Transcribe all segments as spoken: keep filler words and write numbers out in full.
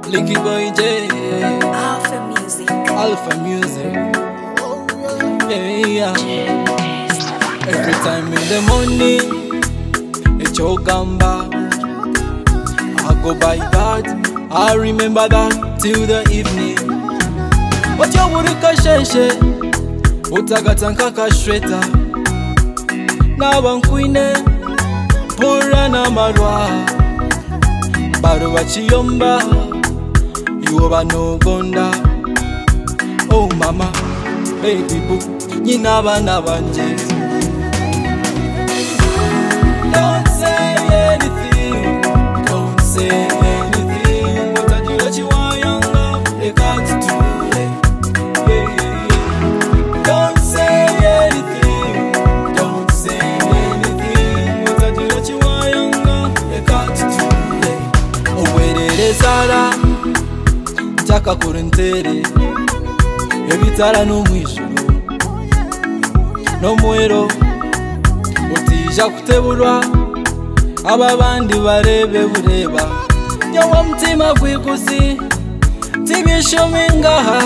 Licky Boy J, Alpha Music. Alpha Music. Yeah, yeah. Every time in the morning, it's your gamba. I go by that, I remember that till the evening. What you would kasheshe, utagatanka kashweta. Na bankwine, pura na marwa. Baru wachiyomba, yuwa no gonda. Oh mama, baby boo, nyina bana banje. Don't say anything, don't say anything. What I do that you want younger, they got to do it. Yeah, yeah, yeah. Don't say anything, don't say anything. What I do that you want younger, they got to do it. Oh wait it is Sara, Jaka kurentere. Ebitara no mwijuru, no mwero. Utija kuteburwa, aba bandi barebe bureba. Nyawa mtima gwikusi, tibishomi ngaha.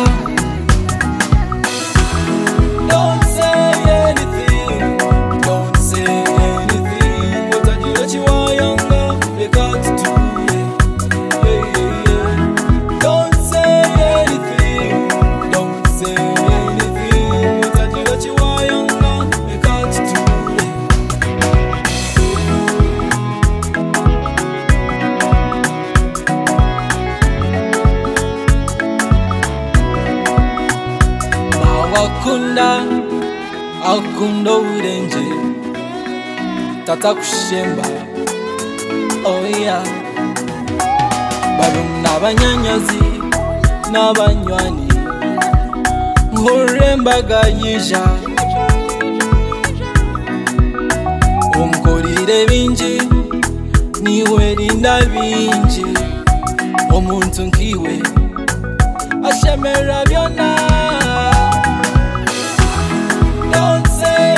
Don't say anything, don't say anything. Utajira chiwa yanga, they got to do it. Yeah, yeah, yeah. Don't say anything, don't say anything. Utajira chiwa yanga, they got to do it. Akunda, akunda urenje, tata kushemba, oh yeah. Barum n'abanyanyazi, n'abanywani, nkuremba gayisha. Unkorire binji, niwe rinda binji. Omuntu nkiwe, ashemera byona. Don't say